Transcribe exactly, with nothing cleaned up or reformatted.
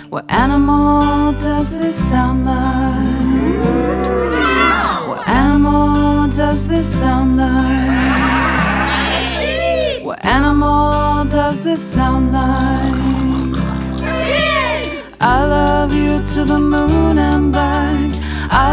What animal does this sound like? What animal does this sound like? What animal does this sound like? I love you to the moon and back.